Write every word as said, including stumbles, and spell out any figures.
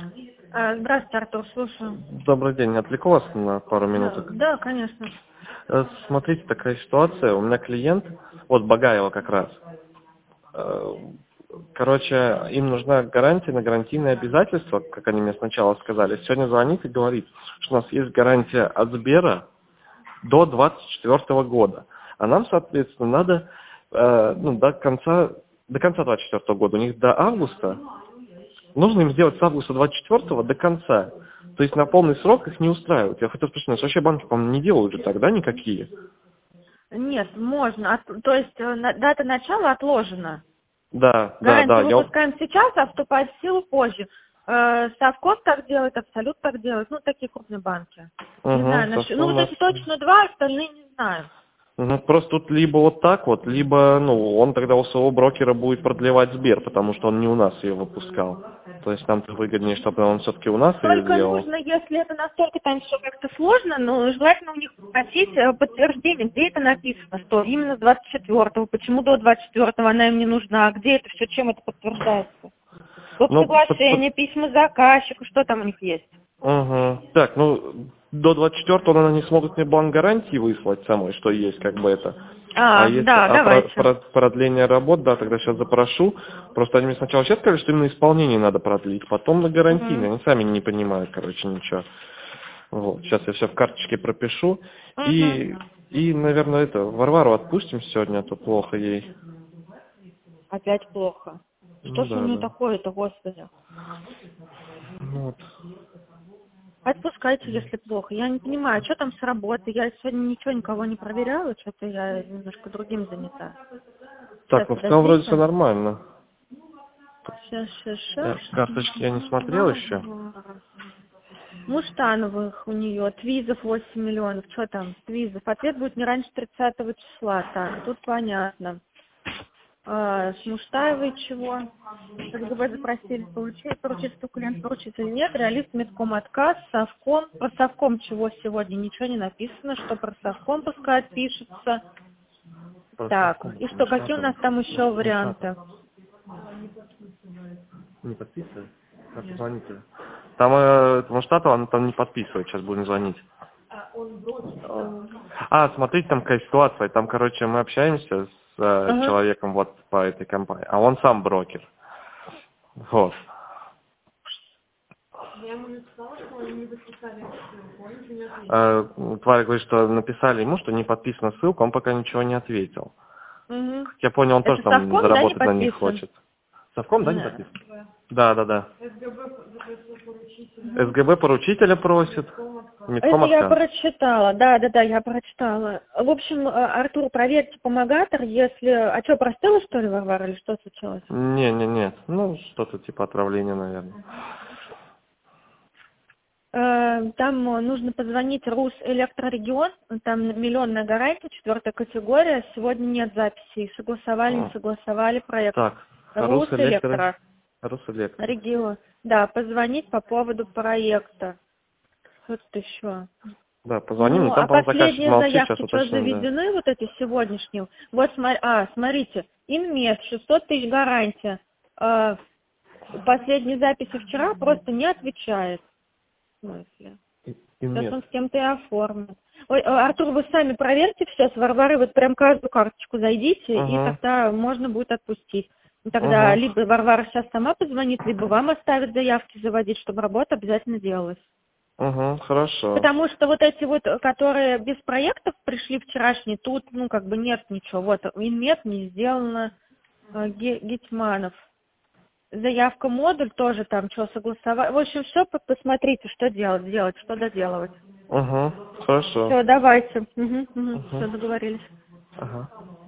А, Здравствуйте, Артур, слушаю. Добрый день. Отвлеку вас на пару Да, минуток? да, конечно. Э, Смотрите, такая ситуация. У меня клиент, вот Багаева как раз. Э, Короче, им нужна гарантия на гарантийные обязательства, как они мне сначала сказали. Сегодня звонит и говорит, что у нас есть гарантия от Сбера до двадцать четвёртого года. А нам, соответственно, надо э, ну, до конца, до конца двадцать четвёртого года. У них до августа. Нужно им сделать с августа двадцать четвёртого до конца. То есть на полный срок их не устраивает. Я хотел спросить, у нас вообще банки, по-моему, не делают же тогда никакие. Нет, можно. От- то есть э, на- дата начала отложена. Да, да, да. Гарантию Я... вот- выпускаем сейчас, а вступает в силу позже. Э, Совком так делает, Абсолют так делает. Ну, такие крупные банки. Не Угу, знаю, насчет... просто ну у вот нас... эти точно два, остальные не знаю. Мгм, просто тут либо вот так вот, либо, ну, он тогда у своего брокера будет продлевать Сбер, потому что он не у нас ее выпускал. То есть нам выгоднее, чтобы он все-таки у нас ее Только сделал. нужно, если это настолько там все как-то сложно, ну, желательно у них попросить э, подтверждение, где это написано, что именно с двадцать четвёртого, почему до двадцать четвёртого она им не нужна, а где это все, чем это подтверждается. Тут Ну, под- под- соглашение, письма заказчику, что там у них есть. Мгм. Так, ну, до двадцать четвёртого, наверное, не смогут мне бланк гарантии выслать самой, что есть, как бы это. А А, если да, а про, давайте. про- продление работ, да, тогда сейчас запрошу. Просто они мне сначала сейчас сказали, что именно исполнение надо продлить, потом на гарантийное. Угу. Они сами не понимают, короче, ничего. Вот, сейчас я все в карточке пропишу. Угу. И, и, наверное, это, Варвару отпустим сегодня, а то плохо ей. Опять плохо. Что Ну ж у да, нее да. такое-то, господи? Ну вот. Отпускайте, если плохо. Я не понимаю, что там с работы. Я сегодня ничего никого не проверяла, что-то я немножко другим занята. Сейчас, Так, ну в целом вроде все подождите. нормально. Сейчас, сейчас, Я, сейчас. карточки я не смотрел еще. Муштановых у нее, Твизов восемь миллионов. Что там, Твизов? Ответ будет не раньше тридцатого числа. Так, тут понятно. А, с Муштаевой чего? КГБ запросили получить, поручить, что клиент поручитель нет, реалист медком отказ, совком. Про совком чего сегодня ничего не написано, что про совком пускай отпишется. Просто Так, и что, какие у нас там еще варианты? не подписывает. Как звоните? Там, э, Маштатова, она там не подписывает, сейчас будем звонить. Э, А, смотрите, там какая ситуация. Там, короче, мы общаемся с э, Ага. человеком вот по этой компании, а он сам брокер. Вот. Э, Тварь говорит, что написали ему, что не подписана ссылка, он пока ничего не ответил. Угу. Как я понял, он тоже Это там совком, да, не заработать на них подписан? хочет. Совком, да, не Да. подписан? Да, да, да. СГБ поручителя просит. Медком Это я отказ. прочитала, да, да, да, я прочитала. В общем, э, Артур, проверьте помогатор, если... А что, простыла, что ли, Варвара, или что случилось? Не, не, нет. Ну, что-то типа отравления, наверное. Э, Там э, нужно позвонить Русэлектрорегион, там миллионная гарантия, четвертая категория, сегодня нет записей, согласовали, не О, согласовали проект. так, Русэлектро. Русэлектро, Русэлектро. регион, да, позвонить по поводу проекта. Что-то еще. Да, позвоним, ну Ну, там, а по-моему, заказчик последние молчит, сейчас заявки что, уточним, да. заведены, вот эти сегодняшние? Вот, смо- а, смотрите, Инмед, шестьсот тысяч гарантия. А, последние записи вчера просто не отвечает. В смысле? И- Сейчас Инмет. он с кем-то и оформит. Ой, э, Артур, вы сами проверьте все с Варварой, вот прям каждую карточку зайдите, и Угу, тогда можно будет отпустить. И тогда угу, либо Варвара сейчас сама позвонит, либо вам оставит заявки заводить, чтобы работа обязательно делалась. угу, хорошо. Потому что вот эти вот, которые без проектов пришли вчерашние, тут, ну, как бы нет ничего. Вот, Инмет не сделано, э, Ге- Гетманов. Заявка модуль тоже там, что согласовать. В общем, все посмотрите, что делать, делать, что доделывать. Угу, хорошо. Все, давайте. Угу, угу, все, Угу, договорились. ага.